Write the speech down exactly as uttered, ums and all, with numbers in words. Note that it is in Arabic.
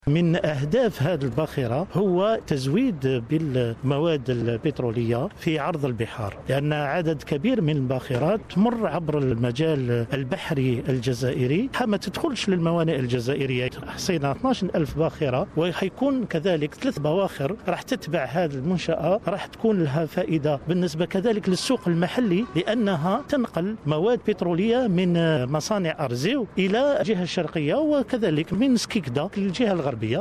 من أهداف هذه الباخرة هو تزويد بالمواد البترولية في عرض البحار، لأن عدد كبير من الباخرات تمر عبر المجال البحري الجزائري، ما تدخلش للموانئ الجزائرية. حصينا اثني عشر ألف باخرة، وحيكون كذلك ثلاث بواخر راح تتبع هذه المنشأة، راح تكون لها فائدة بالنسبة كذلك للسوق المحلي، لأنها تنقل مواد بترولية من مصانع أرزيو إلى الجهة الشرقية، وكذلك من سكيكدا للجهة الغربية.